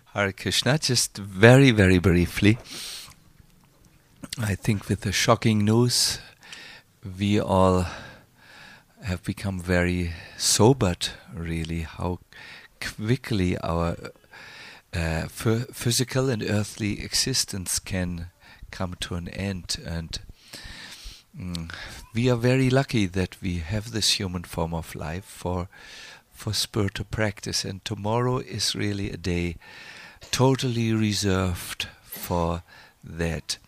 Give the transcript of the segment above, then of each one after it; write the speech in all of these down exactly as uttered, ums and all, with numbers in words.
Hare Krishna, just very, very briefly. I think with the shocking news, we all have become very sobered, really, how quickly our uh, f- physical and earthly existence can come to an end. And mm, we are very lucky that we have this human form of life for for spiritual practice. And tomorrow is really a day totally reserved for that.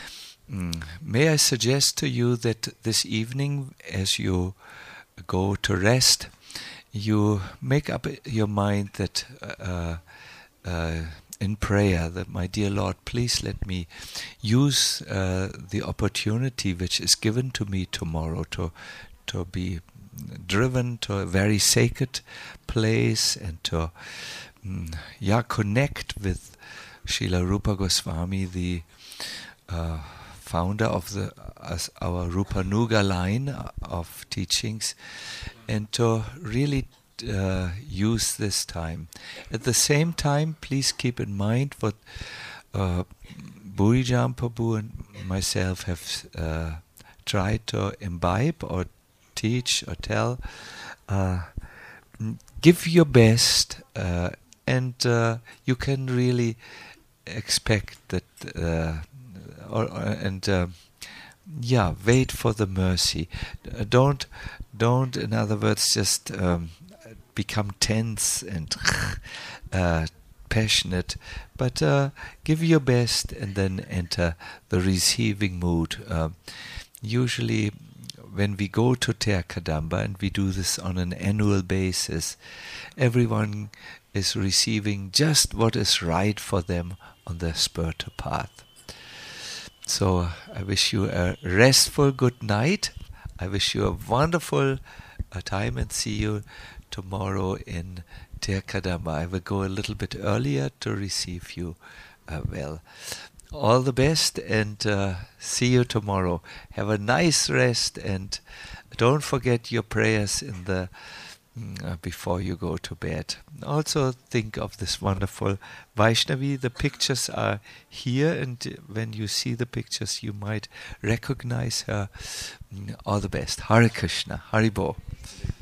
Mm. May I suggest to you that this evening, as you go to rest, you make up your mind that uh, uh, in prayer that, my dear Lord, please let me use uh, the opportunity which is given to me tomorrow to to be driven to a very sacred place and to mm, yeah connect with Srila Rupa Goswami, the uh, founder of the uh, our Rupanuga line of teachings, and to really uh, use this time. At the same time, please keep in mind what uh, Burijam Prabhu and myself have uh, tried to imbibe or teach or tell. Uh, give your best, uh, and uh, you can really expect that, uh, or, or and uh, yeah, wait for the mercy. Uh, don't, don't. In other words, just um, become tense and uh, passionate, but uh, give your best and then enter the receiving mood. Uh, usually, when we go to Ter Kadamba, and we do this on an annual basis, everyone is receiving just what is right for them on their spiritual path. So I wish you a restful good night. I wish you a wonderful uh, time, and see you tomorrow in Ter Kadamba. I will go a little bit earlier to receive you uh, well. All the best, and uh, see you tomorrow. Have a nice rest, and don't forget your prayers in the uh, before you go to bed. Also think of this wonderful Vaishnavi. The pictures are here, and when you see the pictures, you might recognize her. All the best. Hare Krishna. Hare Bo.